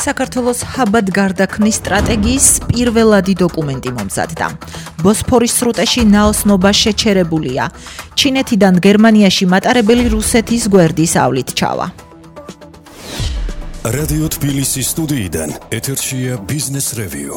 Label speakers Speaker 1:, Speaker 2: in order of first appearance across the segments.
Speaker 1: საქართველოს ჰაბად გარდაქმნის სტრატეგიის პირველადი დოკუმენტი მომზადდა. ბოსფორის სრუტეში ნაოსნობა შეჩერებულია. ჩინეთიდან გერმანიაში მატარებელი რუსეთის გვერდის ავლით ჩავა.
Speaker 2: რადიო თბილისის სტუდიიდან ეთერშია ბიზნეს რევიუ.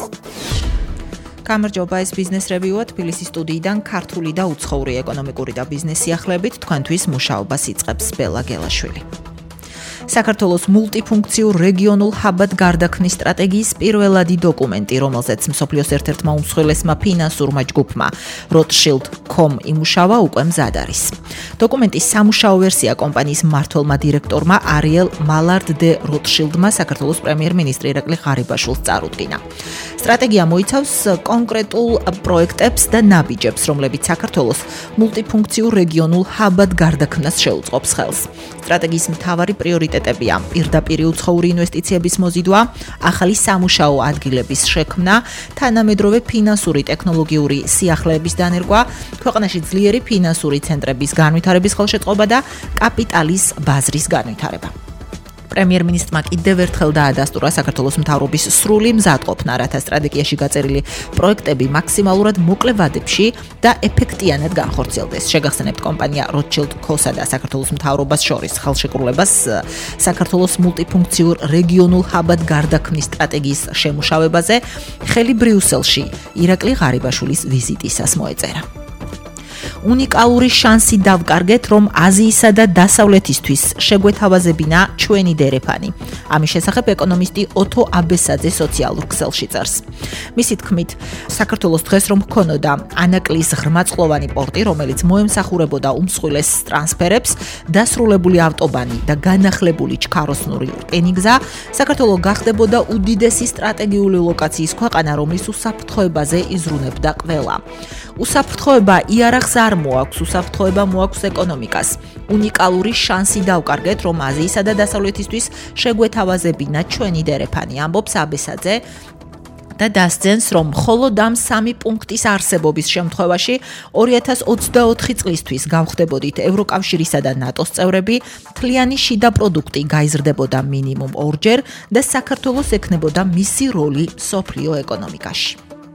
Speaker 1: გამარჯობა, ეს ბიზნეს რევიუა თბილისის სტუდიიდან ქართული და უცხოური ეკონომიკური და ბიზნეს სიახლეებით თქვენთვის მუშაობას იწყებს ბელა გელაშვილი. საქართველოს მულტიფუნქციურ რეგიონულ ჰაბად გარდაქმნის სტრატეგიის პირველადი დოკუმენტი, რომელზეც მსოფლიოს ერთ-ერთმა უმსხვილესმა ფინანსურმა ჯგუფმა Rothschild.com იმუშავა, უკვე მზად არის. დოკუმენტის სამუშაო ვერსია კომპანიის მმართველმა დირექტორმა არიელ მალარდ დე როტშილდმა საქართველოს პრემიერ-მინისტრი ირაკლი ღარიბაშვილს წარუდგინა. სტრატეგია მოიცავს კონკრეტულ პროექტებს და ნაბიჯებს, რომლებიც საქართველოს მულტიფუნქციურ რეგიონულ ჰაბად გარდაქმნას შეუწყობს ხელს. სტრატეგიის მთავარი პრიორიტეტებია პირდაპირ უცხოური ინვესტიციების მოზიდვა, ახალი სამუშაო ადგილების შექმნა, თანამედროვე ფინანსური ტექნოლოგიური სიახლეების დანერგვა, ქვეყანაში ძლიერი ფინანსური ცენტრების განვითარების ხელშეწყობა და კაპიტალის ბაზრის განვითარება. პრემიერ-მინისტრმა კიდევ ერთხელ დაადასტურა საქართველოს მთავრობის სრული მზადყოფნა, რათა სტრატეგიაში გაწერილი პროექტები მაქსიმალურად მოკლე ვადებში და ეფექტიანად განხორციელდეს. შეგახსენებთ კომპანია Rothschild.co-სა და საქართველოს მთავრობას შორის ხელშეკრულებას საქართველოს მულტიფუნქციურ რეგიონულ ჰაბად გარდაქმნის სტრატეგიის შემუშავებაზე ხელი ბრიუსელში ირაკლი ღარიბაშვილის ვიზიტისას მოეწერა. უნიკალური შანსი დავკარგეთ, რომ აზიისა და დასავლეთისთვის შეგვეთავაზებინა ჩვენი დერეფანი. ამის შესახებ ეკონომისტი ოთო აბესაძე სოციალურ ქსელში წერს. მისი თქმით, საქართველოს დღეს რომ ჰქონოდა ანაკლის ღრმაწყლოვანი პორტი, რომელიც მოემსახურებოდა უმსხვილეს ტრანსფერებს, დასრულებული ავტობანი და განახლებული ჩქაროსნური რკინიგზა, საქართველო გახდებოდა უდიდესი სტრატეგიული ლოკაციის ქვეყანა, რომლის უსაფრთხოებაზე იზრუნებდა ყველა. უსაფრთხოება იარაღს არ მოაქვს, უსაფრთხოება მოაქვს ეკონომიკას. უნიკალური შანსი დავკარგეთ, რომ აზიისა და დასავლეთისთვის შეგვეთავაზებინა ჩვენი დერეფანი, ამბობს აბესაძე და დასძენს, რომ მხოლოდ ამ სამი პუნქტის არსებობის შემთხვევაში 2024 წლისთვის გავხდებოდით ევროკავშირისა და ნატოს წევრები, მთლიანი შიდა პროდუქტი გაიზრდებოდა მინიმუმ 2-ჯერ და საქართველოს ექნებოდა მისი როლი მსოფლიო ეკონომიკაში.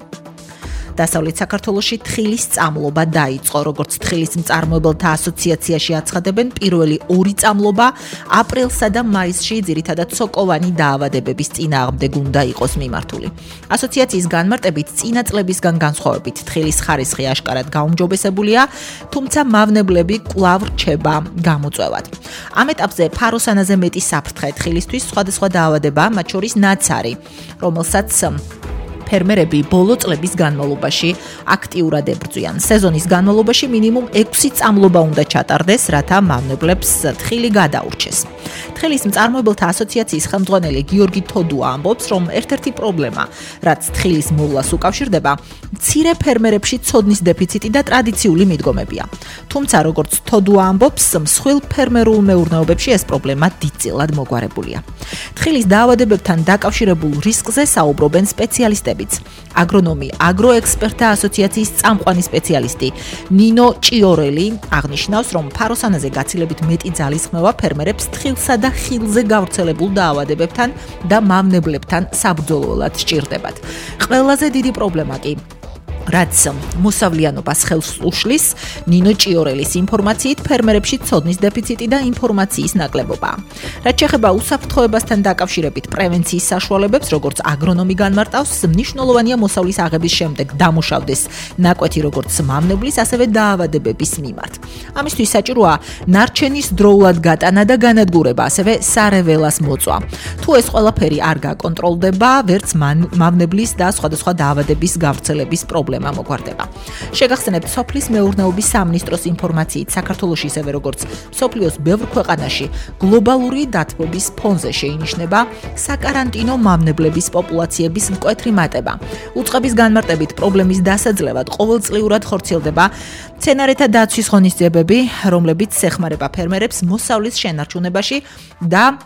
Speaker 1: დასავლეთ საქართველოში თხილის წამლობა დაიწყო, როგორც თხილის მწარმოებელთა ასოციაციაში აცხადებენ, პირველი 2 წამლობა აპრილსა და მაისში ძირითადად სოკოვანი დაავადებების წინააღმდეგ უნდა იყოს მიმართული. ასოციაციის განმარტებით წინა წლებისგან განსხვავებით თხილის ხარისხი აშკარად გაუმჯობესებულია, თუმცა მავნებლები კვლავ რჩება გამოწვევად. ამ ეტაპზე ფაროსანაზე მეტი საფრთხე თხილისთვის სხვადასხვა დაავადებაა, მათ შორის ნაცარი, რომელსაც ფერმერები ბოლო წლების განმავლობაში აქტიურად ებრძვიან. სეზონის განმავლობაში მინიმუმ 6 წამლობა უნდა ჩატარდეს, რათა მავნებლებს თხილი გადაურჩეს. თხილის მწარმოებელთა ასოციაციის ხელმძღვანელი გიორგი თოდუა ამბობს, რომ ერთ-ერთი პრობლემა, რაც თხილის მოვლას უკავშირდება, მცირე ფერმერებში ცოდნის დეფიციტი და ტრადიციული მიდგომებია. თუმცა, როგორც თოდუა ამბობს, მსხვილ ფერმერულ მეურნეობებში ეს პრობლემა დიდწილად მოგვარებულია. თხილის დაავადებებთან დაკავშირებულ რისკზე საუბრობენ სპეციალისტები. აგრონომი აგროექსპერტთა ასოციაციის წამყვანი სპეციალისტი ნინო ჭიორელი აღნიშნავს, რომ ფაროსანაზე გაცილებით მეტი ძალისხმევა ფერმერებს თხილსა და ხილზე გავრცელებულ დაავადებებთან და მავნებლებთან საბრძოლველად სჭირდებათ. ყველაზე დიდი პრობლემა კი რაც მოსავლიანობას ხელს უშლის, ნინო ჭიორელის ინფორმაციით ფერმერებში ცოდნის დეფიციტი და ინფორმაციის ნაკლებობა. რაც შეეხება უსაფრთხოებასთან დაკავშირებით პრევენციის საშუალებებს, როგორც აგრონომი განმარტავს, მნიშვნელოვანია მოსავლის აღების შემდეგ დამუშავდეს ნაკვეთი როგორც მავნებლის, ასევე დაავადებების მიმართ. ამისთვის საჭიროა ნარჩენის დროულად გატანა და განადგურება, ასევე სარეველას მოწვა. თუ ეს ყველაფერი არ გაკონტროლდება, ვერც მავნებლის და სხვადასხვა დაავადების გავრცელების პრობლემა მოგვარდება. შეგახსენებთ, სოფლის მეურნეობის სამინისტროს ინფორმაციით, საქართველოში ისევე როგორც სოფლიოს ბევრ ქვეყანაში გლობალური დათბობის ფონზე შეინიშნება საკარანტინო მავნებლების პოპულაციების მკვეთრი მატება. უწყების განმარტებით პრობლემის დასაძლევად ყოველწლიურად ხორციელდება მცენარეთა დაცვის ღონისძიებები, რომლებიც ეხმარება ფერმერებს მოსავლის შენარჩუნებაში და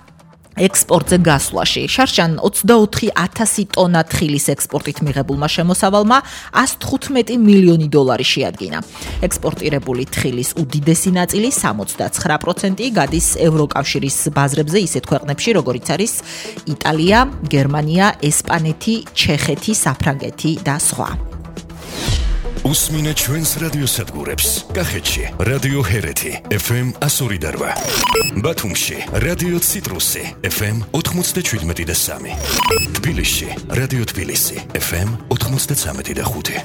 Speaker 1: ექსპორტზე გასვლაში. შარშან 24,000 ტონა თხილის ექსპორტით მიღებულმა შემოსავალმა 115 მილიონი დოლარი შეადგინა. ექსპორტირებული თხილის უდიდესი ნაწილი 69% გადის ევროკავშირის ბაზრებზე ისეთ ქვეყნებში, როგორიც არის იტალია, გერმანია, ესპანეთი, ჩეხეთი, საფრანგეთი და სხვა.
Speaker 2: უსმინე ჩვენს რადიოსადგურებს. კახეთში რადიო ჰერეთი FM 102.8. ბათუმში რადიო ციტრუსი FM 97.3. თბილისში რადიო თბილისი FM 93.5.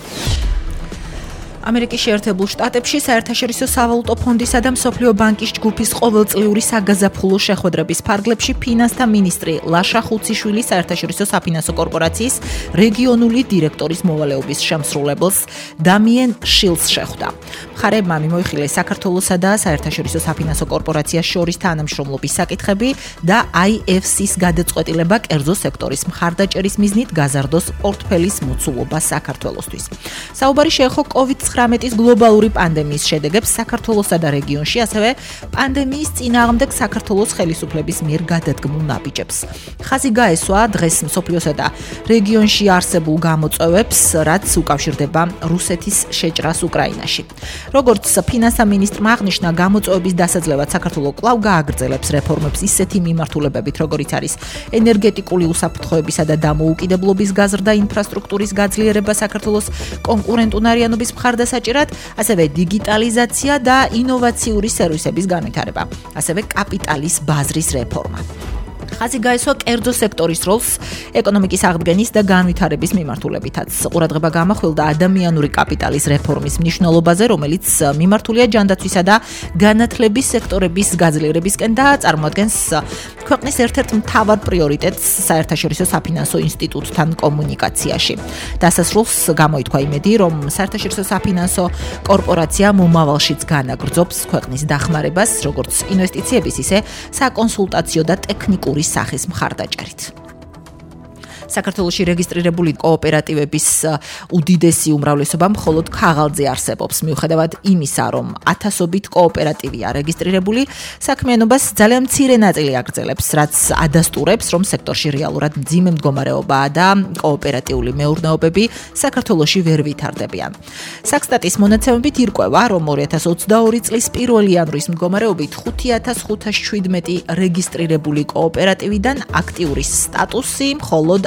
Speaker 1: ამერიკის შეერთებულ შტატებში საერთაშორისო სავალუტო ფონდისა და მსოფლიო ბანკის ჯგუფის ყოველწლიური საგაზაფხულო შეხვედრების ფარგლებში ფინანსთა მინისტრი ლაშა ხუციშვილი საერთაშორისო საფინანსო კორპორაციის რეგიონული დირექტორის მოვალეობის შემსრულებელს დამიენ შილს შეხვდა. მხარეებმა მიმოიხილეს საქართველოსა და საერთაშორისო საფინანსო კორპორაციას შორის თანამშრომლობის საკითხები და IFC-ს გადაწყვეტილება კერძო სექტორის მხარდაჭერის მიზნით გაზარდოს პორტფელის მოცულობა საქართველოსთვის. საუბარი შეეხო COVID-19 გლობალური პანდემიის შედეგებს საქართველოსა და რეგიონში, ასევე პანდემიის წინააღმდეგ საქართველოს ხელისუფლების მიერ გადადგმულ ნაბიჯებს. ხაზი გაესვა დღეს მსოფლიოსა და რეგიონში არსებულ გამოწვევებს, რაც უკავშირდება რუსეთის შეჭრას უკრაინაში. როგორც ფინანსთა მინისტრმა აღნიშნა, გამოწვევების დასაძლევად საქართველო კვლავ გააგრძელებს რეფორმებს ისეთი მიმართულებებით, როგორიც არის ენერგეტიკული უსაფრთხოებისა და დამოუკიდებლობის გაზრდა, ინფრასტრუქტურის გაძლიერება საქართველოს კონკურენტუნარიანობის მხარდასაჭერად, ასევე დიგიტალიზაცია და ინოვაციური სერვისების განვითარება, ასევე კაპიტალის ბაზრის რეფორმა. ხაზი გაესვა კერძო სექტორის როლს ეკონომიკის აღდგენის და განვითარების მიმართულებითაც. ყურადღება გამახვილდა ადამიანური კაპიტალის რეფორმის მნიშვნელობაზე, რომელიც მიმართულია ჯანდაცვისა და განათლების სექტორების გაძლიერებისკენ და წარმოადგენს ქვეყნის ერთ-ერთ მთავარ პრიორიტეტს საერთაშორისო საფინანსო ინსტიტუტთან კომუნიკაციაში. დასასრულს გამოითქვა იმედი, რომ საერთაშორისო საფინანსო კორპორაცია მომავალშიც განაგრძობს ქვეყნის დახმარებას, როგორც ინვესტიციების, ისე საკონსულტაციო და ტექნიკური სახის მხარდაჭერით. საქართველოში რეგისტრირებული კოოპერატივების უდიდესი უმრავლესობა მხოლოდ ქაღალდზე არსებობს. მიუხედავად იმისა, რომ ათასობით კოოპერატივია რეგისტრირებული, საქმიანობას ძალიან მცირე ნაწილი აგრძელებს, რაც ადასტურებს, რომ სექტორში რეალურად მძიმე მდგომარეობაა და კოოპერატიული მეურნეობები საქართველოში ვერ ვითარდებიან. საქსტატის მონაცემებით ირკვევა, რომ 2022 წლის 1 იანვრის მდგომარეობით 5517 რეგისტრირებული კოოპერატივიდან აქტიური სტატუსი მხოლოდ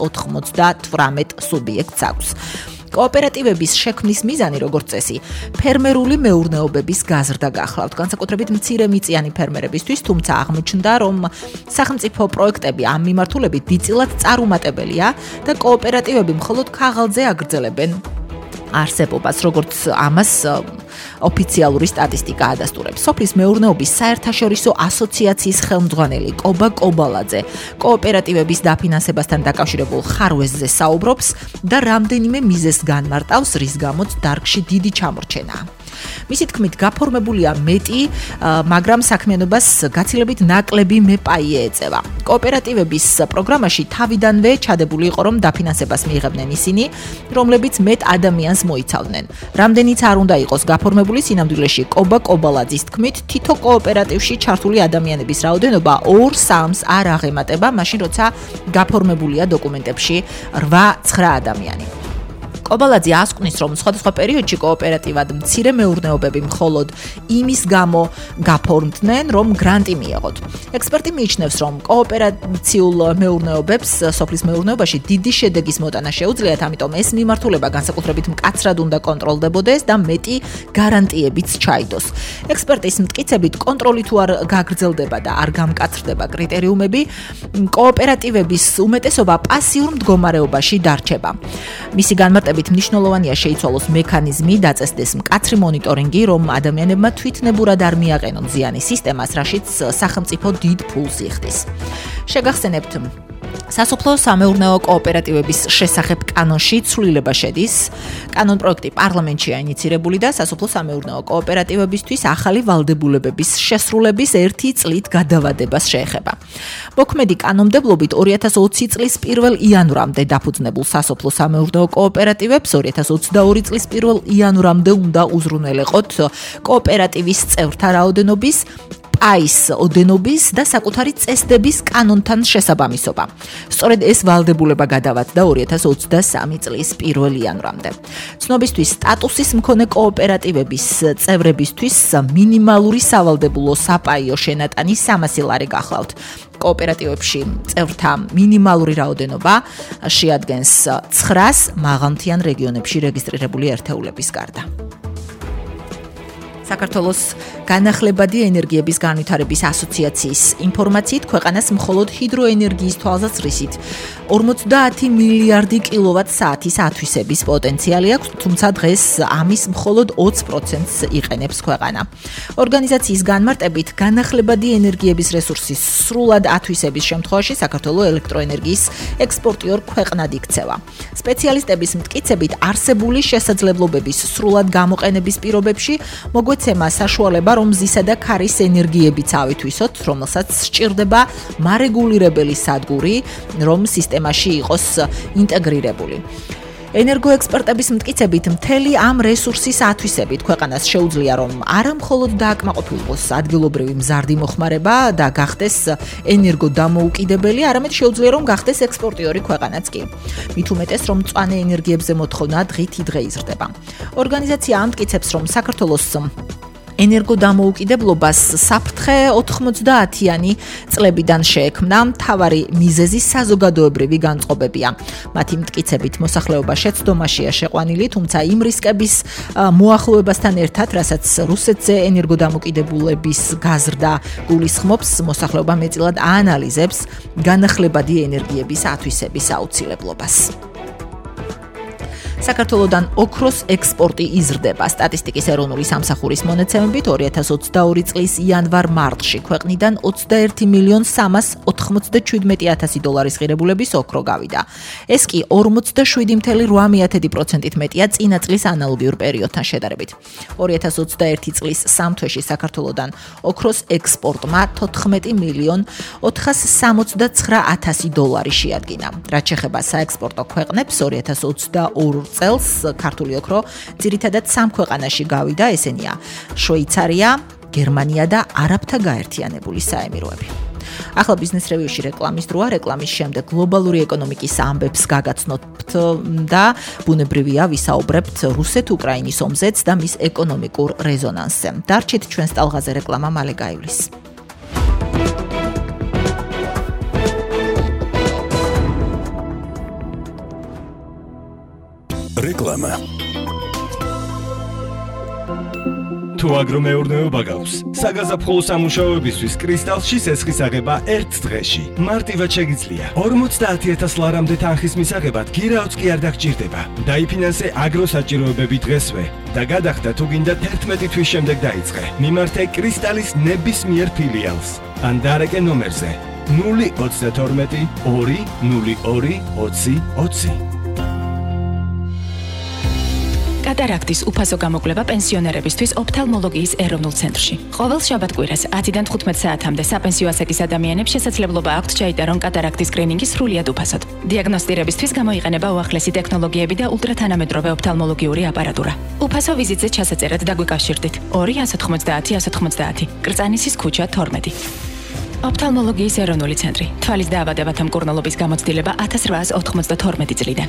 Speaker 1: 198 სუბიექტს აქვს. კოოპერატივების შექმნის მიზანი, როგორც წესი, ფერმერული მეურნეობების გაზრდა გახლავთ, განსაკუთრებით მცირემიწიანი ფერმერებისთვის, თუმცა აღმოჩნდა, რომ სახელმწიფო პროექტები ამ მიმართულებით დიდწილად წარუმატებელია და კოოპერატივები მხოლოდ ქაღალდზე აგრძელებენ არსებობას, როგორც ამას ოფიციალური სტატისტიკა ადასტურებს. სოფლის მეურნეობის საერთაშორისო ასოციაციის ხელმძღვანელი კობა კობალაძე კოოპერატივების დაფინანსებასთან დაკავშირებულ ხარვეზზე საუბრობს და რამდენიმე მიზეზს განმარტავს, რის გამოც დარგში დიდი ჩამორჩენაა. მისი თქმით, გაფორმებულია მეტი, მაგრამ საქმიანობას გაცილებით ნაკლები მეპაიე ეწევა. კოოპერატივების პროგრამაში თავიდანვე ჩადებული იყო, რომ დაფინანსებას მიიღებდნენ ისინი, რომლებიც მეტ ადამიანს მოიცავდნენ. რამდენიც არ უნდა იყოს გაფორმებული, სინამდვილეში კობა კობალაძის თქმით, თითო კოოპერატივში ჩართული ადამიანების რაოდენობა 2-3-ს არ აღემატება, მაშინ როცა გაფორმებულია დოკუმენტებში 8-9 ადამიანი. კობალაძე ასკვნის, რომ სხვადასხვა პერიოდში კოოპერატივად მცირე მეურნეობები მხოლოდ იმის გამო გაფორმდნენ, რომ გრანტი მიეღოთ. ექსპერტი მიიჩნევს, რომ კოოპერაციულ მეურნეობებს სოფლის მეურნეობაში დიდი შედეგის მოტანა შეუძლიათ, ამიტომ ეს მიმართულება განსაკუთრებით მკაცრად უნდა კონტროლდებოდეს და მეტი გარანტიებიც ჩაიდოს. ექსპერტის მტკიცებით, კონტროლი თუ არ გაგრძელდება და არ გამკაცრდება კრიტერიუმები, კოოპერატივების უმეტესობა პასიურ მდგომარეობაში დარჩება. მისი განმარტებით მნიშვნელოვანია შეიცვალოს მექანიზმი, დაწესდეს მკაცრი მონიტორინგი, რომ ადამიანებმა თვითნებურად არ მიაყენონ ზიანი სისტემას, რაშიც სახელმწიფო დიდ ფულს იხდის. შეგახსენებთ, სასოფლო სამეურნეო კოოპერატივების შესახებ კანონში ცვლილება შედის. კანონ პროექტი პარლამენტშია ინიცირებული და სასოფლო სამეურნეო კოოპერატივებისთვის ახალი ვალდებულებების შესრულების 1 წლით გადავადებას შეეხება. მოქმედი კანონმდებლობით 2020 წლის 1 იანვრამდე დაფუძნებულ სასოფლო სამეურნეო კოოპერატივებს 2022 წლის 1 იანვრამდე უნდა უზრუნველეყოთ კოოპერატივის წევრთა რაოდენობის კაის ოდენობის და საკუთარი წესდების კანონთან შესაბამისობა. სწორედ ეს ვალდებულება გადავადა 2023 წლის 1 იანვრამდე. ცნობისთვის სტატუსის მქონე კოოპერატივების წევრებისთვის მინიმალური სავალდებულო საპაიო შენატანი 300 ლარი გახლავთ. კოოპერატივებში წევრთა მინიმალური რაოდენობა შეადგენს 900 მაღალმთიან რეგიონებში რეგისტრირებული ერთეულების გარდა. საქართველოს განახლებადი ენერგიების განვითარების ასოციაციის ინფორმაციით ქვეყანას მხოლოდ ჰიდროენერგიის თვალსაზრისით 50 მილიარდი კილოვატ-საათის ათვისების პოტენციალი აქვს, თუმცა დღეს ამის მხოლოდ 20%-ს იყენებს ქვეყანა. ორგანიზაციის განმარტებით, განახლებადი ენერგიების რესურსის სრულად ათვისების შემთხვევაში საქართველოს ელექტროენერგიის ექსპორტიორ ქვეყნად იქცევა. სპეციალისტების მტკიცებით, არსებული შესაძლებლობების სრულად გამოყენების პირობებში მოგვეცემა საშუალება, რომ მზისა და ქარის ენერგიებიც ავითვისოთ, რომელსაც სჭირდება მარეგულირებელი სადგური, რომ სისტემაში იყოს ინტეგრირებული. ენერგოექსპერტების მტკიცებით, მთელი ამ რესურსის ათვისებით ქვეყანას შეუძლია, რომ არა მხოლოდ დააკმაყოფილოს ადგილობრივი მზარდი მოხმარება და გახდეს ენერგოდამოუკიდებელი, არამედ შეუძლია, რომ გახდეს ექსპორტიორი ქვეყანაც კი. მით უმეტეს, რომ მწვანე ენერგიებზე მოთხოვნა დღითიდღე იზრდება. ორგანიზაცია ამტკიცებს, რომ საქართველოს ენერგოდამოუკიდებლობას საფრთხე 90-იანი წლებიდან შეექმნა, მთავარი მიზეზი საზოგადოებრივი განწყობებია. მათი მტკიცებით, მოსახლეობა შეცდომაშია შეყვანილი, თუმცა იმ რისკების მოახლოებასთან ერთად, რასაც რუსეთზე ენერგოდამოუკიდებლობის გაზრდა გულისხმობს, მოსახლეობა მეტწილად აანალიზებს განახლებადი ენერგიების ათვისების აუცილებლობას. საქართველოდან ოქროს ექსპორტი იზრდება. სტატისტიკის ეროვნული სამსახურის მონაცემებით 2022 წლის იანვარ-მარტში ქვეყნიდან 21.397.000 დოლარის ღირებულების ოქრო გავიდა. ეს კი 47.8%-ით მეტია წინა წლის ანალოგიურ პერიოდთან შედარებით. 2021 წლის სამთვეში საქართველოდან ოქროს ექსპორტმა 14.469.000 დოლარი შეადგინა. რაც შეეხება საექსპორტო ქვეყნებს 2022 წელს ქართული ოქრო ძირითადად სამ ქვეყანაში გავიდა, ესენია შვეიცარია, გერმანია და არაბთა გაერთიანებული საემიროები. ახლა ბიზნეს რევიუში რეკლამის დროა, რეკლამის შემდეგ გლობალური ეკონომიკის ამბებს გაგაცნობთ და ბუნებრივია ვისაუბრებთ რუსეთ-უკრაინის ომზეც და მის ეკონომიკურ რეზონანსზე. დარჩით ჩვენს ტალღაზე, რეკლამა მალე გაივლის.
Speaker 2: რეკლამა.
Speaker 3: თუ აგრომეურნეობა გაქვს, საგაზაფხულო სამუშაოებისთვის კრისტალში სესხის აღება ერთ დღეში. მარტივად შეგიძლია. 50,000 ლარამდე თანხის მისაღებად გირაოც კი არ დაგჭირდება. დაიფინანსე აგროსაჭიროებები დღესვე და გადახდა თუ გინდა 11 თვის შემდეგ დაიწყე. მიმართე კრისტალის ნებისმიერ ფილიალს. ან დარეკე ნომერზე 032 202 20 20.
Speaker 4: კატარაქტის უფასო გამოკვლევა პენსიონერებისთვის ოფთალმოლოგიის ეროვნულ ცენტრში. ყოველ შაბათ-კვირას 10-დან 15 საათამდე საპენსიო ასაკის ადამიანებს შესაძლებლობა აქვთ ჩაიტარონ კატარაქტის სკრინინგი სრულიად უფასოდ. დიაგნოსტირებისთვის გამოიყენება უახლესი ტექნოლოგიები და ულტრათანამედროვე ოფთალმოლოგიური აპარატურა. უფასო ვიზიტზე ჩასაწერად დაგვიკავშირდით 2-190-190, კრწანისის ქუჩა 12. ოფთალმოლოგიის ეროვნული ცენტრი. თვალის დაავადებათა მკურნალობის გამოცდილება 1892 წლიდან.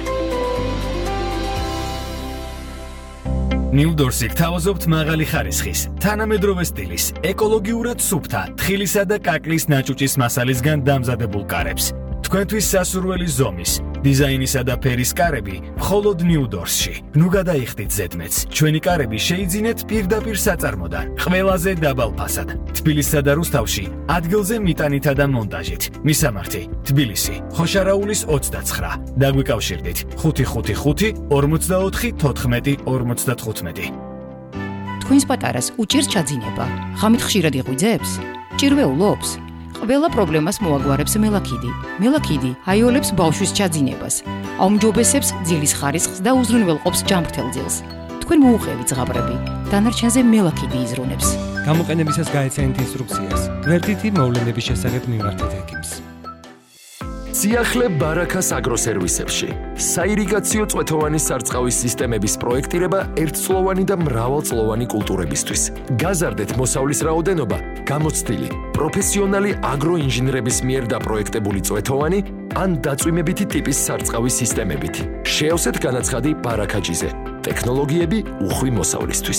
Speaker 5: ნიუდორსი გთავაზობთ მაღალი ხარისხის, თანამედროვე სტილის, ეკოლოგიურად სუფთა, თხილისა და კაკლის ნაჭუჭის მასალისგან დამზადებულ კარებს. თქვენთვის სასურველი ზომის, დიზაინისა და ფერის კარები მხოლოდ ნიუდორსში. ნუ გადაიხდით ზედმეტს. ჩვენი კარები შეიძინეთ პირდაპირ საწარმოდან, ყველაზე დაბალ ფასად. თბილისსა და რუსთავში ადგილზე მიტანითა და მონტაჟით. მისამართი: თბილისი, ხოშარაულის 29. დაგვიკავშირდით 555 44 14 55.
Speaker 6: თქვენს პატარას უჭირს ჩაძინება. ღამით ხშირად იღვიძებს? ჭირვეულობს? ყველა პრობლემას მოაგვარებს მელაქიდი. მელაქიდი აიოლებს ბავშვის ჩაძინებას, აუმჯობესებს ძილის ხარისხს და უზრუნველყოფს ჯანმრთელ ძილს. თქვენ მოუყევით ზღაბრები, დანარჩენზე მელაქიდი იზრუნებს.
Speaker 7: გამოყენებისას გაეცანით ინსტრუქციას. გვერდითი მოვლენების შესახებ მიმართეთ ექიმს.
Speaker 8: სიახლე ბარაქას აგროსერვისებში. საირიგაციო წვეთოვანი სარწყავის სისტემების პროექტირება ერთწლოვანი და მრავალწლოვანი კულტურებისთვის. გაზარდეთ მოსავლის რაოდენობა გამოცდილი, პროფესიონალი აგროინჟინრების მიერ დაპროექტებული წვეთოვანი ან დაწვიმებითი ტიპის სარწყავის სისტემებით. შეავსეთ განაცხადი ბარაქაჯიზე. ტექნოლოგიები უხვი მოსავლისთვის.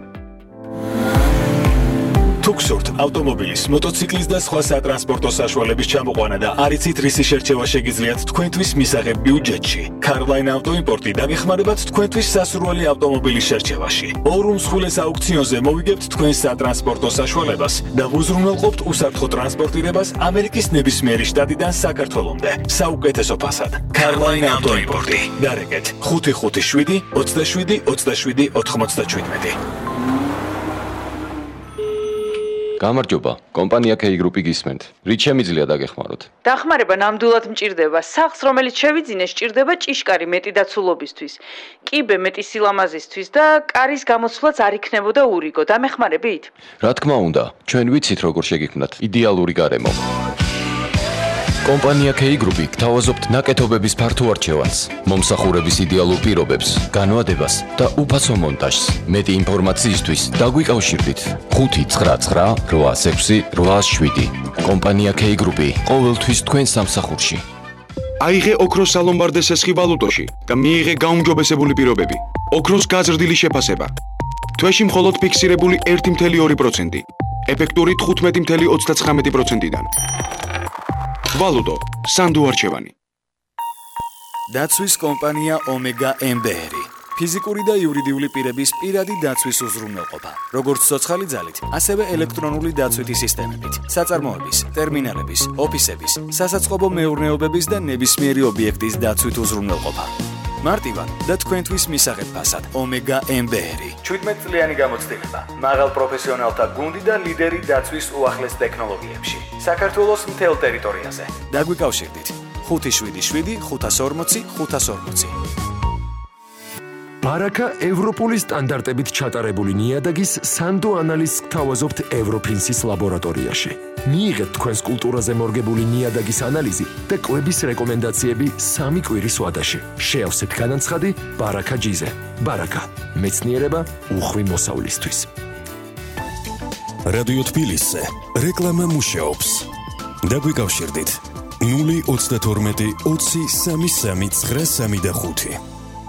Speaker 9: თუ გსურთ ავტომობილის, მოტოციკლის და სხვა სატრანსპორტო საშუალების ჩამოყვანა და არ იცით რისი შერჩევა შეგიძლიათ თქვენთვის მისაღებ ბიუჯეტში, Carline Auto Import-ი დაგეხმარებათ თქვენთვის სასურველი ავტომობილის შერჩევაში. ორ უმსხვილეს აუქციონზე მოვიგებთ თქვენს სატრანსპორტო საშუალებას და უზრუნველყოფთ უსაფრთხო ტრანსპორტირებას ამერიკის ნებისმიერი შტატიდან საქართველომდე. საუკეთესო ფასად. Carline Auto Import-ი. დარეკეთ 557 27 27 97.
Speaker 10: გამარჯობა, კომპანია K Group-ი გისმენთ. რით შემიძლია დაგეხმაროთ?
Speaker 11: დახმარება ნამდვილად მჭირდება. სახლს, რომელიც შევიძინეს, ჭირდება ჭიშკარი მეტი დაცულობისთვის, კიბე მეტი სილამაზისთვის და კარის გამოცვლაც არ იქნებოდა ურიგო. დამეხმარებით?
Speaker 10: რა თქმა უნდა, ჩვენ ვიცით როგორ შეგიქმნათ იდეალური გარემო. კომპანია K Group-ი გთავაზობთ ნაკეთობების ფართო არჩევანს, მომსახურების იდეალურ პირობებს, განვადებას და უფასო მონტაჟს. მეტი ინფორმაციისთვის დაგვიკავშირდით 599-86-87. კომპანია K Group-ი ყოველთვის თქვენ სამსახურში.
Speaker 12: აიღე ოქროს სალომბარდე სესხი ვალუტოში და მიიღე გაუმჯობესებული პირობები. ოქროს გაზრდილი შეფასება. თვეში მხოლოდ ფიქსირებული 1.2%, ეფექტური 15.39%-დან. ვალუტო, სანდო არჩევანი.
Speaker 5: დაცვის კომპანია Omega MBR-ი. ფიზიკური და იურიდიული პირების პირადი დაცვის უზრუნველყოფა, როგორც ცოცხალი ძალით, ასევე ელექტრონული დაცვითი სისტემებით, საწარმოების, ტერმინალების, ოფისების, სასაწყობო მეურნეობების და ნებისმიერი ობიექტის დაცვით უზრუნველყოფა. მარტივად და თქვენთვის მისაღებ ფასად Omega MBR-ი. 17 წლიანი გამოცდილება, მაღალ პროფესიონალთა გუნდი და ლიდერი დაცვის უახლეს ტექნოლოგიებში. საქართველოს მთელ ტერიტორიაზე. დაგვიკავშირდით 577 540 540.
Speaker 8: ბარაკა ევროპული სტანდარტებით ჩატარებული ნიადაგის სანდო ანალიზს გთავაზობთ ევროფინსის ლაბორატორიაში. მიიღეთ თქვენს კულტურაზე მორგებული ნიადაგის ანალიზი და კვების რეკომენდაციები 3 კვირის ვადაში. შეავსეთ განაცხადი ბარაქაჯიზე. ბარაკა, მეცნიერება უხვი მოსავლისთვის.
Speaker 2: რადიო თბილისზე რეკლამა მუშაობს. დაგვიკავშირდით 032 20 33 935.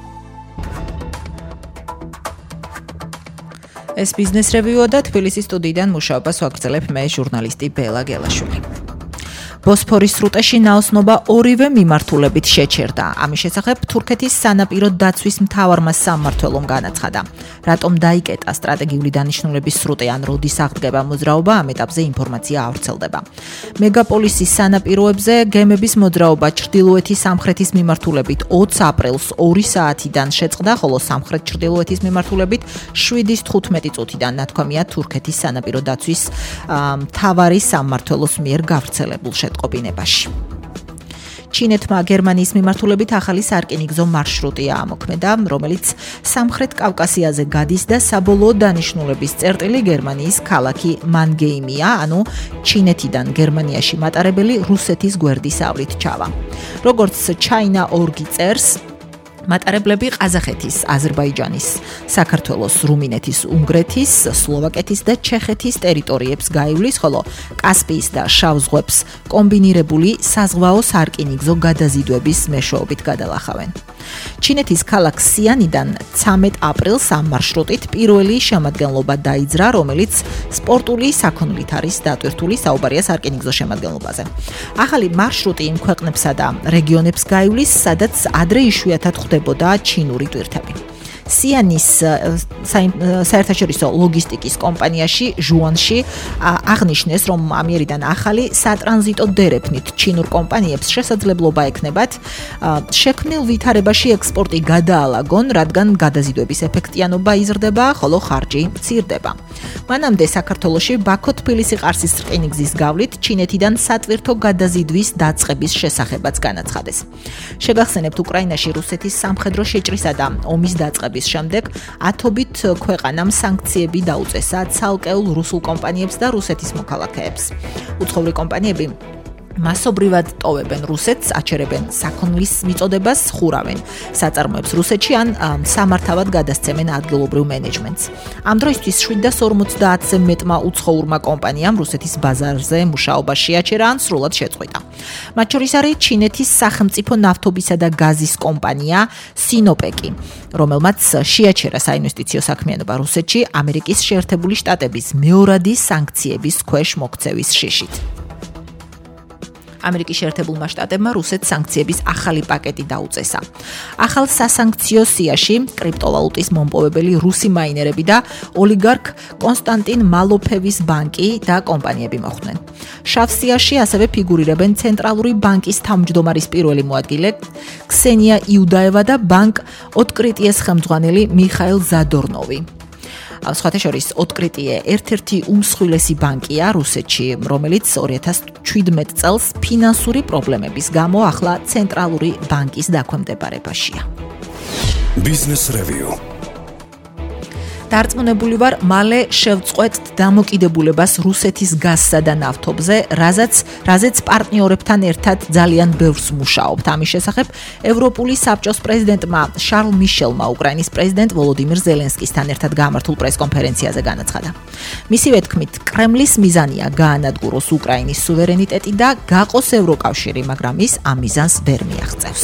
Speaker 1: ეს ბიზნეს რევიუა და თბილისის სტუდიიდან მუშაობას ვაგრძელებ მე ჟურნალისტი ბელა გელაშვილი. ბოსფორის სრუტეში ნაოსნობა ორივე მიმართულებით შეჩერდა. ამის შესახებ თურქეთის სანაპირო დაცვის მთავარმა სამმართველომ განაცხადა. რატომ დაიკეტა სტრატეგიული დანიშნულების სრუტე ან როდის აღდგება მოძრაობა, ამ ეტაპზე ინფორმაცია არ ვრცელდება. მეგაპოლისის სანაპიროებზე გემების მოძრაობა ჩრდილოეთის სამხრეთის მიმართულებით 20 აპრილს 2 საათიდან შეწყდა, ხოლო სამხრეთ-ჩრდილოეთის მიმართულებით 7-ის 15 წუთიდან, ნათქვამია თურქეთის სანაპირო დაცვის მთავარი სამმართველოს მიერ გავრცელებულ შეტყობინებაში. ჩინეთმა გერმანიის მიმართულებით ახალი სარკინიგზო მარშრუტი აამოქმედა, რომელიც სამხრეთ კავკასიაზე გადის და საბოლოო დანიშნულების წერტილი გერმანიის ქალაქი მანგეიმია, ანუ ჩინეთიდან გერმანიაში მატარებელი რუსეთის გვერდის ავრით ჩავა. როგორც China Org წერს, მატარებლები ყაზახეთის, აზერბაიჯანის, საქართველოს, რუმინეთის, უნგრეთის, სლოვაკეთის და ჩეხეთის ტერიტორიებს გაივლის, ხოლო კასპიის და შავ ზღვებს კომბინირებული საზღვაო სარკინიგზო გადაზიდვების მეშვეობით გადალახავენ. ჩინეთის ქალაქ სიანიდან 13 აპრილს ამ მარშრუტით პირველი შემადგენლობა დაიძრა, რომელიც სპორტული საქონლით არის დატვირთული, საუბარია სარკინიგზო შემადგენლობაზე. ახალი მარშრუტი იმ ქვეყნებსა და რეგიონებს გაივლის, სადაც ადრე იშვიათად ხდებოდა ჩინური ტვირთები. სიანის საერთაშორისო ლოგისტიკის კომპანიაში ჟუანში აღნიშნეს, რომ ამიერიდან ახალი სატრანზიტო დერეფნით ჩინურ კომპანიებს შესაძლებლობა ექნებათ შექმნილ ვითარებაში ექსპორტი გადაალაგონ, რადგან გადაზიდვების ეფექტიანობა იზრდება, ხოლო ხარჯი მცირდება. მანამდე საქართველოში ბაქო-თბილისი-ყარსის რკინიგზის გავლით ჩინეთიდან სატვირთო გადაზიდვის დაწყების შესახებაც განაცხადეს. შეგახსენებთ, უკრაინაში რუსეთის სამხედრო შეჭრისა და ომის დაწყების შემდეგ ათობით ქვეყანამ სანქციები დაუწესა ცალკეულ რუსულ კომპანიებს და რუსეთის მოქალაქეებს. უცხოური კომპანიები მასობრივად ტოვებენ რუსეთს, აჩერებენ საქონლის მიწოდებას, ხურავენ საწარმოებს რუსეთში ან სამართავად გადასცემენ ადგილობრივ მენეჯმენტს. ამ დროისთვის 750-ზე მეტმა უცხოურმა კომპანიამ რუსეთის ბაზარზე მუშაობა შეაჩერა ან სრულად შეწყვიტა. მათ შორის არის ჩინეთის სახელმწიფო ნავთობისა და გაზის კომპანია სინოპეკი, რომელმაც შეაჩერა საინვესტიციო საქმიანობა რუსეთში ამერიკის შეერთებული შტატების მეორადი სანქციების ქვეშ მოქცევის შიშით. ამერიკის შეერთებულმა შტატებმა რუსეთს სანქციების ახალი პაკეტი დაუწესა. ახალ სასანქციო სიაში კრიპტოვალუტის მომპოვებელი რუსი მაინერები და ოლიგარქ კონსტანტინ მალოფევის ბანკი და კომპანიები მოხვდნენ. შავ სიაში ასევე ფიგურირებენ ცენტრალური ბანკის თავმჯდომარის პირველი მოადგილე ქსენია იუდაევა და ბანკ ოტკრიტიეს ხელმძღვანელი მიხაილ ზადორნოვი. სხვათა შორის ოტკრიტიე ერთ-ერთი უმსხვილესი ბანკია რუსეთში, რომელიც 2017 წელს ფინანსური პრობლემების გამო ახლა ცენტრალური ბანკის დაქვემდებარებაშია.
Speaker 2: Business Review.
Speaker 1: დარწმუნებული ვარ, მალე შევწყვეტთ დამოკიდებულებას რუსეთის გაზსა და ნავთობზე, რაზეც პარტნიორებთან ერთად ძალიან ბევრს მუშაობთ. ამის შესახებ ევროპული საბჭოს პრეზიდენტმა შარლ მიშელმა უკრაინის პრეზიდენტ ვოლოდიმირ ზელენსკისთან ერთად გამართულ პრესკონფერენციაზე განაცხადა. მისივე თქმით, კრემლის მიზანია გაანადგუროს უკრაინის სუვერენიტეტი და გაყოს ევროკავშირი, მაგრამ ის ამ მიზანს ვერ მიაღწევს.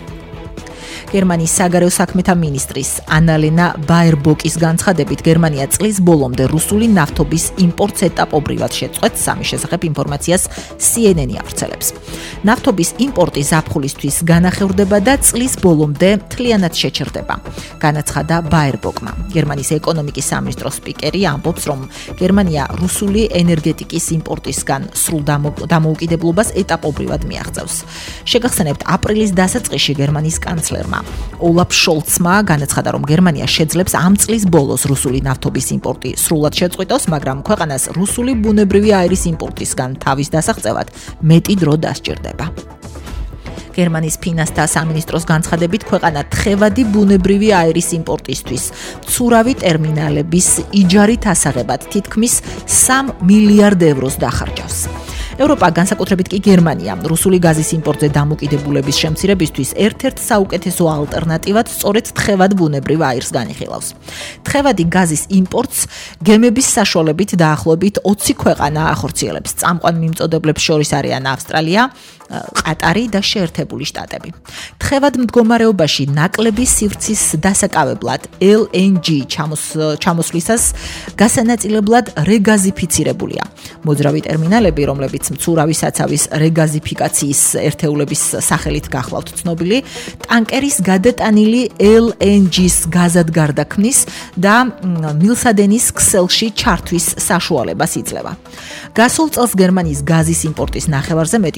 Speaker 1: გერმანიის საგარეო საქმეთა მინისტრის ანალენა ბაერბოკის განცხადებით, გერმანია წლის ბოლომდე რუსული ნავთობის იმპორტს ეტაპობრივად შეწყვეტს, ამის შესახებ ინფორმაციას CNN-ი ავრცელებს. ნავთობის იმპორტი ზაფხულისთვის განახევრდება და წლის ბოლომდე მთლიანად შეჩერდება, განაცხადა ბაერბოკმა. გერმანიის ეკონომიკის სამინისტროს სპიკერი ამბობს, რომ გერმანია რუსული ენერგეტიკის იმპორტისგან სრულ დამოუკიდებლობას ეტაპობრივად მიაღწევს. შეგახსენებთ, აპრილის დასაწყისში გერმანიის კანცლერმა ოლაფ შოლცმა განაცხადა, რომ გერმანია შეძლებს ამ წლის ბოლოს რუსული ნავთობის იმპორტი სრულად შეწყვიტოს, მაგრამ ქვეყანას რუსული ბუნებრივი აირის იმპორტისგან თავის დასაღწევად მეტი დრო დასჭირდება. გერმანიის ფინანსთა სამინისტროს განცხადებით, ქვეყანა თხევადი ბუნებრივი აირის იმპორტისთვის მცურავი ტერმინალების იჯარით ასაღებად თითქმის 3 მილიარდ ევროს დახარჯავს. ევროპა, განსაკუთრებით კი გერმანია, რუსული გაზის იმპორტზე დამოკიდებულების შემცირებისთვის ერთ-ერთ საუკეთესო ალტერნატივად სწორედ თხევად ბუნებრივ აირს განიხილავს. თხევადი გაზის იმპორტს გემების საშუალებით დაახლოებით 20 ქვეყანა ახორციელებს. წამყვან მიმწოდებლებს შორის არიან ავსტრალია, ყატარი და შეერთებული შტატები. თხევად მდგომარეობაში ნაკლები სივრცის დასაკავებლად LNG ჩამოსვლისას გასანაწილებლად რეგაზიფიცირებულია. მოძრავი ტერმინალები, რომლებიც მცურავი საცავის რეგაზიფიკაციის ერთეულების სახელით გახლავთ ცნობილი, ტანკერის გადატანილი LNG-ს გაზად გარდაქმნის და მილსადენის ქსელში ჩართვის საშუალებას იძლევა. გასულ წელს გერმანიის გაზის იმპორტის ნახევარზე მეტი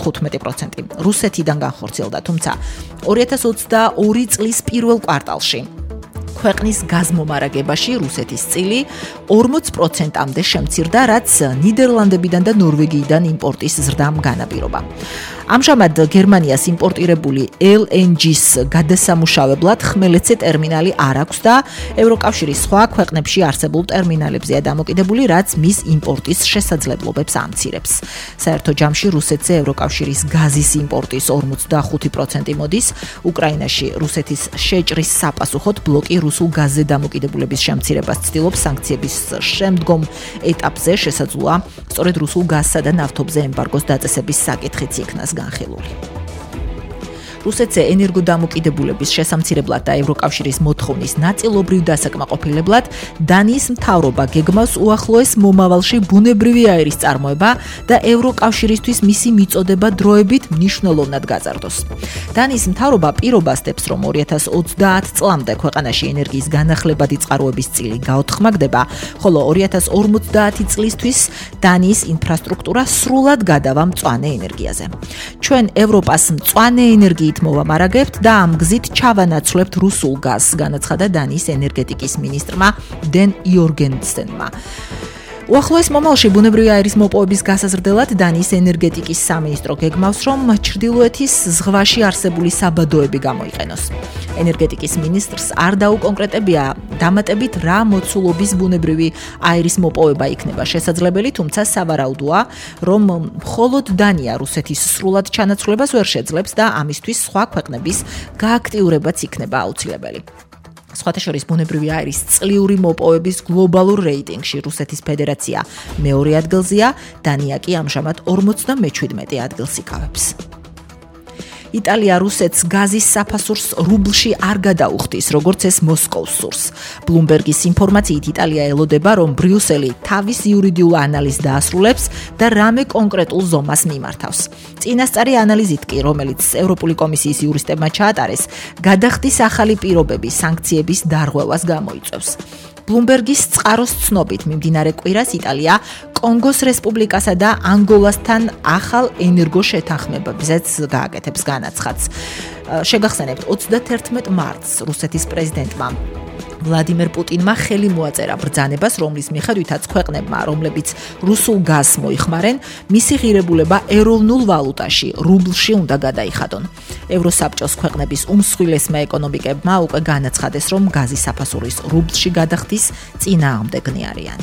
Speaker 1: 55% რუსეთიდან განხორციელდა, თუმცა 2022 წლის პირველ კვარტალში ქვეყნის გაზმომარაგებაში რუსეთის წილი 40%-მდე შემცირდა, რაც ნიდერლანდებიდან და ნორვეგიიდან იმპორტის ზრდამ განაპირობა. ამჟამად გერმანიას იმპორტირებული LNG-ს გადასამუშავებლად ხმელეთზე ტერმინალი არ აქვს და ევროკავშირის სხვა ქვეყნებში არსებულ ტერმინალებზეა დამოკიდებული, რაც მის იმპორტის შესაძლებლობებს ამცირებს. საერთო ჯამში რუსეთზე ევროკავშირის გაზის იმპორტის 45% მოდის. უკრაინაში რუსეთის შეჭრის საპასუხოდ ბლოკი რუსულ გაზზე დამოკიდებულების შემცირებას ცდილობს. სანქციების შემდგომ ეტაპზე შესაძლოა სწორედ რუსულ გაზსა და ნავთობზე ემბარგოს დაწესების საკითხიც იქნას განხილული. რუსეთზე ენერგოდამოკიდებულების შესამცირებლად და ევროკავშირის მოთხოვნის ნაწილობრივ დასაკმაყოფილებლად დანიის მთავრობა გეგმავს უახლოეს მომავალში ბუნებრივი აირის წარმოება და ევროკავშირისთვის მისი მიწოდება დროებით მნიშვნელოვნად გაზარდოს. დანიის მთავრობა პირობასდებს, რომ 2030 წლამდე ქვეყანაში ენერგიის განახლებადი წყაროების წილი გაოთხმაგდება, ხოლო 2050 წლისთვის დანიის ინფრასტრუქტურა სრულად გადავა მწვანე ენერგიაზე. ჩვენ ევროპას მწვანე ენერგიით მოვამარაგებთ და ამ გზით ჩავანაცვლებთ რუსულ გაზს, განაცხადა დანიის ენერგეტიკის მინისტრმა დენ იორგენსენმა. უახლოეს მომავალში ბუნებრივი აირის მოპოვების გასაზრდელად დანიის ენერგეტიკის სამინისტრო გეგმავს, რომ ჩრდილოეთის ზღვაში არსებული საბადოები გამოიყენოს. ენერგეტიკის მინისტრს არ დაუკონკრეტებია დამატებით რა მოცულობის ბუნებრივი აირის მოპოვება იქნება შესაძლებელი, თუმცა სავარაუდოა, რომ მხოლოდ დანია რუსეთის სრულად ჩანაცვლებას ვერ შეძლებს და ამისთვის სხვა ქვეყნების გააქტიურებაც იქნება აუცილებელი. სხვათა შორის ბუნებრივი აირის წლიური მოპოვების გლობალურ რეიტინგში რუსეთის ფედერაცია მეორე ადგილზეა, დანია კი ამჟამად 57 ადგილს იკავებს. იტალია რუსეთს გაზის საფასურს რუბლში არ გადაუხდის, როგორც ეს მოსკოვს სურს. ბლუმბერგის ინფორმაციით იტალია ელოდება, რომ ბრიუსელი თავის იურიდიულ ანალიზს დაასრულებს და რამე კონკრეტულ ზომას მიმართავს. წინასწარი ანალიზით კი, რომელიც ევროპული კომისიის იურისტებმა ჩაატარეს, გადახდის ახალი პირობები სანქციების დარღვევას გამოიწვევს. ბლუმბერგის წყაროს ცნობით მიმდინარე კვირას იტალია კონგოს რესპუბლიკასა და ანგოლასთან ახალ ენერგო შეთანხმებებზეც გააკეთებს განაცხადს. შეგახსენებთ 31 მარტს რუსეთის პრეზიდენტმა ვლადიმერ პუტინმა ხელი მოაწერა ბრძანებას, რომლის მიხედვითაც ქვეყნებმა, რომლებიც რუსულ გაზს მოიხმარენ, მისი ღირებულება ეროვნულ ვალუტაში, რუბლში უნდა გადაიხადონ. ევროსაბჭოს ქვეყნების უმსხვილესმა ეკონომიკებმა უკვე განაცხადეს, რომ გაზის საფასურის რუბლში გადახდის წინააღმდეგნი არიან.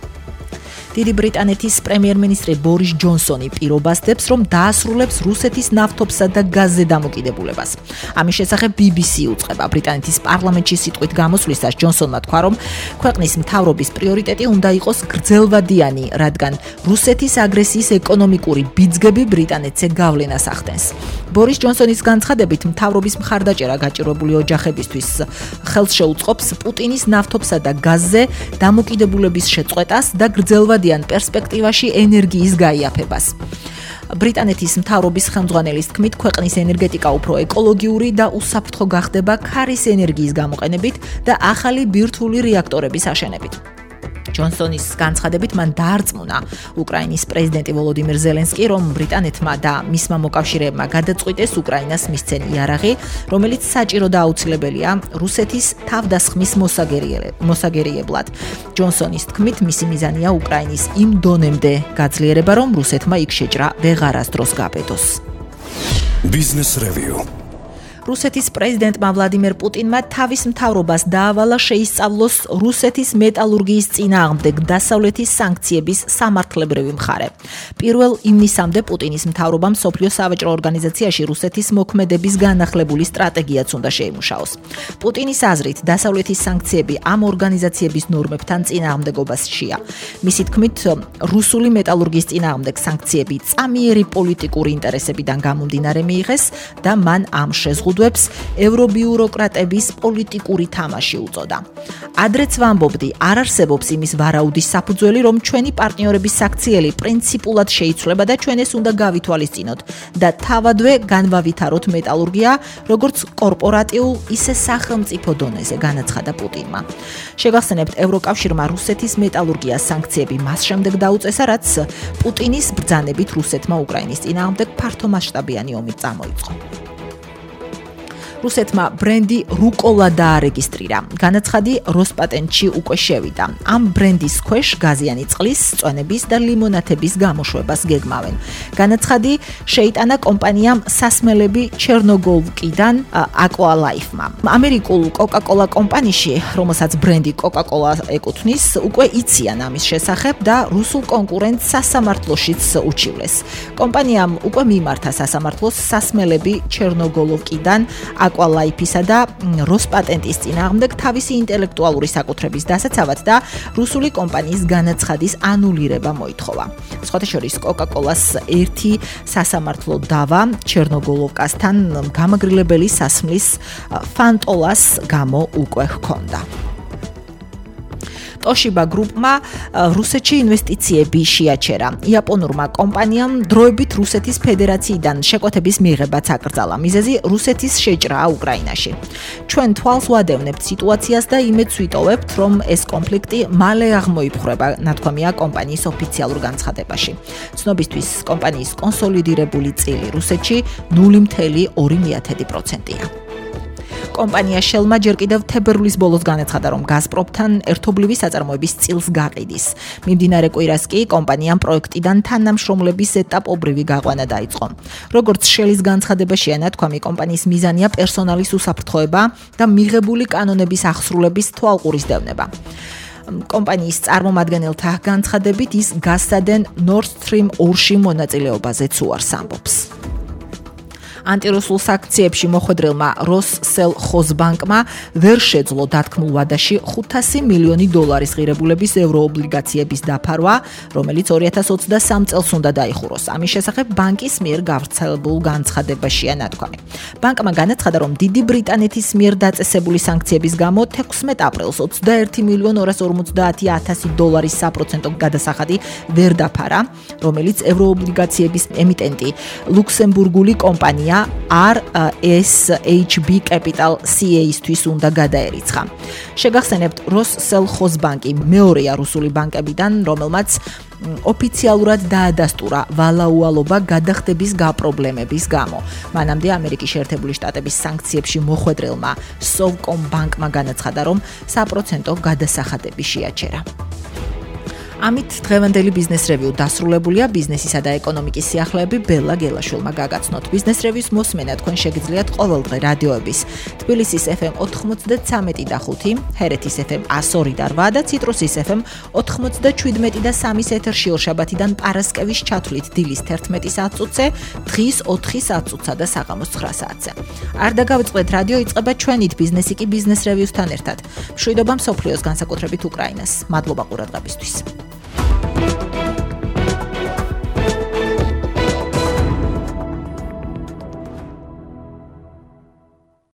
Speaker 1: დიდი ბრიტანეთის პრემიერ-მინისტრი ბორის ჯონსონი პირობასდებს, რომ დაასრულებს რუსეთის ნავთობსა და გაზზე დამოკიდებულებას. ამის შესახებ BBC უწყება. ბრიტანეთის პარლამენტში სიტყვით გამოსვლისას ჯონსონმა თქვა, რომ ქვეყნის მთავრობის პრიორიტეტი უნდა იყოს გრძელვადიანი, რადგან რუსეთის აგრესიის ეკონომიკური ბიძგები ბრიტანეთზე გავლენას ახდენს. ბორის ჯონსონის განცხადებით, მთავრობის მხარდაჭერა გაჭირვებული ოჯახებისთვის ხელს შეუწყობს პუტინის ნავთობსა და გაზზე დამოკიდებულების შეწყვეტას და გრძელვადიან პერსპექტივაში ენერგიის გაიაფებას. ბრიტანეთის მთავრობის ხელმძღვანელის თქმით, ქვეყნის ენერგეტიკა უფრო ეკოლოგიური და უსაფრთხო გახდება ქარის ენერგიის გამოყენებით და ახალი ბირთვული რეაქტორების აშენებით. ჯონსონის განცხადებით მან დაარწმუნა უკრაინის პრეზიდენტი ვოლოდიმირ ზელენსკი, რომ ბრიტანეთმა და მისმა მოკავშირეებმა გადაწყვიტეს უკრაინას მისცენ იარაღი, რომელიც საჭირო და აუცილებელია რუსეთის თავდასხმის მოსაგერიებლად. ჯონსონის თქმით, მისი მიზანია უკრაინის იმ დონემდე გაძლიერება, რომ რუსეთმა იქ შეჭრა ვეღარასდროს გაბედოს.
Speaker 2: Business Review.
Speaker 1: რუსეთის პრეზიდენტმა ვლადიმერ პუტინმა თავის მთავრობას დაავალა შეისწავლოს რუსეთის მეტალურგიის წინააღმდეგ დასავლეთის სანქციების სამართლებრივი მხარე. 1 ივნისამდე პუტინის მთავრობამ მსოფლიო სავაჭრო ორგანიზაციაში რუსეთის მოქმედების განახლებული სტრატეგიაც უნდა შეიმუშაოს. პუტინის აზრით, დასავლეთის სანქციები ამ ორგანიზაციების ნორმებთან წინააღმდეგობაშია. მისი თქმით, რუსული მეტალურგიის წინააღმდეგ სანქციები წამიერი პოლიტიკური ინტერესებიდან გამომდინარე მიიღეს და მან ამ შეზღუდვას ევრობიუროკრატების პოლიტიკური თამაში უწოდა. ადრეც ვამბობდი, არ არსებობს იმის ვარაუდის საფუძველი, რომ ჩვენი პარტნიორების საქციელი პრინციპულად შეიცვლება და ჩვენ ეს უნდა გავითვალისწინოთ და თავადვე განვავითაროთ მეტალურგია, როგორც კორპორატიულ, ისე სახელმწიფო დონეზე, განაცხადა პუტინმა. შეგახსენებთ, ევროკავშირმა რუსეთის მეტალურგიას სანქციები მას შემდეგ დაუწესა, რაც პუტინის ბრძანებით რუსეთმა უკრაინის წინააღმდეგ ფართომასშტაბიანი ომი წამოიწყო. რუსეთმა ბრენდი რუკოლა დაარეგისტრირა. განაცხადი როსპატენტში უკვე შევიდა. ამ ბრენდის ქვეშ გაზიანი წყლის, წვენების და ლიმონათების გამოშვებას გეგმავენ. განაცხადი შეიტანა კომპანიამ სასმელები ჩერნოგოვკიდან აკვალაიფმა. ამერიკულ კოკა-კოლა კომპანიაში, რომელსაც ბრენდი კოკა-კოლა ეკუთვნის, უკვე იციან ამის შესახებ და რუსულ კონკურენტს სასამართლოშიც უჩივლეს. კომპანიამ უკვე მიმართა სასამართლოს სასმელები ჩერნოგოვკიდან აკვალაიფისა და როსპატენტის წინააღმდეგ თავისი ინტელექტუალური საკუთრების დასაცავად და რუსული კომპანიის განაცხადის ანულირება მოითხოვა. სხვათა შორის კოკა-კოლას ერთი სასამართლო დავა ჩერნოგოვკასთან გამაგრილებელი სასმლის ფანტოლას გამო უკვე ჰქონდა. ტოშიბა გრუპმა რუსეთში ინვესტიციები შეაჩერა. იაპონურმა კომპანიამ დროებით რუსეთის ფედერაციიდან შეკვეთების მიღებაც აკრძალა. მიზეზი რუსეთის შეჭრაა უკრაინაში. ჩვენ თვალს ვადევნებთ სიტუაციას და იმედს ვიტოვებთ, რომ ეს კონფლიქტი მალე აღმოიფხვრება, ნათქვამია კომპანიის ოფიციალურ განცხადებაში. ცნობისთვის, კომპანიის კონსოლიდირებული წილი რუსეთში 0.2%-ია. კომპანია Shell-მა ჯერ კიდევ თებერვლის ბოლოს განაცხადა, რომ Gazprom-თან ერთობლივი საწარმოების წილს გაყიდის. მიმდინარე კვირას კი კომპანიამ პროექტიდან თანამშრომლების ეტაპობრივი გაყვანა დაიწყო. როგორც Shell-ის განცხადებაშია ნათქვამი, კომპანიის მიზანია პერსონალის უსაფრთხოება და მიღებული კანონების აღსრულების თვალყურის დევნება. კომპანიის წარმომადგენელთა განცხადებით ის გაზსადენ Nord Stream 2-ში მონაწილეობაზეც უარს ამბობს. ანტირუსულ საქციებში მოხვედრილმა Rossellkhozbankმა ვერ შეძლო დათქმულ ვადაში 500 მილიონი დოლარის ღირებულების ევროობლიგაციების დაფარვა, რომელიც 2023 წელს უნდა დაიხუროს. ამის შესახებ ბანკის მიერ გავრცელებულ განცხადებაშია ნათქვამი. ბანკმა განაცხადა, რომ დიდი ბრიტანეთის მიერ დაწესებული სანქციების გამო 16 აპრილს 21,250,000 დოლარის საპროცენტო გადასახადი ვერ დაფარა, რომელიც ევროობლიგაციების ემიტენტი ლუქსემბურგული კომპანია RSHB Capital CA-ისთვის უნდა გადაერიცხა. შეგახსენებთ, Rossellkhozbank მეორეა რუსული ბანკებიდან, რომელმაც ოფიციალურად დაადასტურა ვალაუალობა გადახდების გაპრობლემების გამო. მანამდე ამერიკის შეერთებული შტატების სანქციებში მოხვედრილმა Sovcombank-მა განაცხადა, რომ საპროცენტო გადასახადები შეაჩერა. ამით დღევანდელი ბიზნეს რევიუ დასრულებულია. ბიზნესისა და ეკონომიკის სიახლეები ბელა გელაშვილმა გაგაცნოთ. ბიზნეს რევიუს მოსმენა თქვენ შეგიძლიათ ყოველდღე რადიოების თბილისის FM 93 და 5, ჰერეთის FM 102 და 8 და ციტრუსის FM 97 და 3-ის ეთერში ორშაბათიდან პარასკევის ჩათვლით დილის 11 საათზე, დღის 4 საათსა და საღამოს 9 საათზე. არ დაგავიწყდეთ, რადიო იწყება ჩვენით ბიზნესი კი ბიზნეს რევიუსთან ერთად. მშვიდობა მსოფლიოს განსაკუთრებით უკრაინას. მადლობა ყურადღებისთვის.